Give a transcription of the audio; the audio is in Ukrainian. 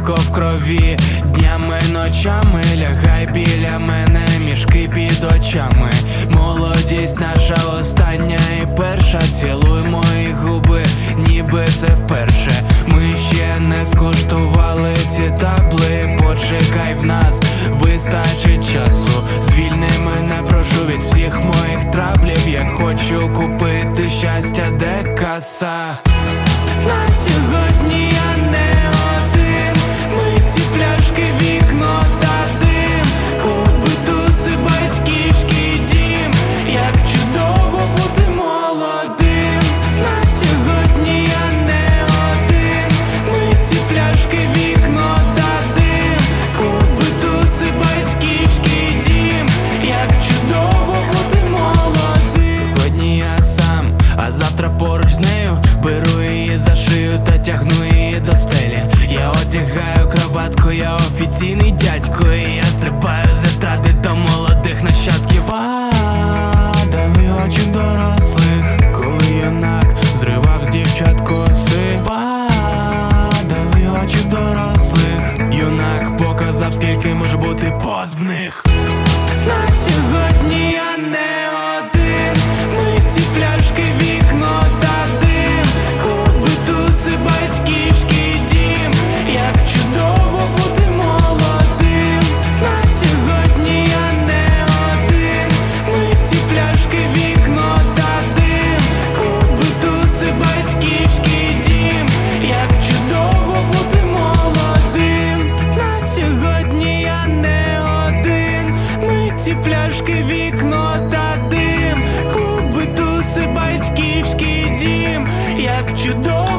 горілко в крові. Днями, ночами лягай біля мене, мішки під очами. Молодість наша остання і перша. Цілуй мої губи, ніби це вперше. Ми ще не скуштували ці табли. Почекай, в нас вистачить часу. Звільни мене, прошу, від всіх моїх траблів. Я хочу купити щастя, де каса. На сьогодні я не один. Ми ці пляшки, вікно та дим. Клуби, туси, батьківський дім. Як чудово бути молодим. На сьогодні я не один. Ми ці пляшки, вікно та дим. Клуби, туси, батьківський дім. Як чудово бути молодим. Сьогодні я сам, а завтра поруч з нею. Беру її за шию та тягну її до стелі. Я одягаю краватку, я офіційний дядько. І я стрибаю з естради до молодих нащадків. Падали очі в дорослих, коли юнак зривав з дівчат коси. Падали очі в дорослих, юнак показав, скільки може бути поз в них. На сьогодні я не один. Ми ці пляшки, вікно та дим. Клуби, туси, батьківський дім. Як чудово бути молодим. На сьогодні я не один. Ми ці пляшки, вікно та дим. Клуби, туси, батьківський дім. Як чудово бути молодим. На сьогодні я не один. Ми ці пляшки, вікно та дим. Клуби, туси, батьківський дім. Як чудово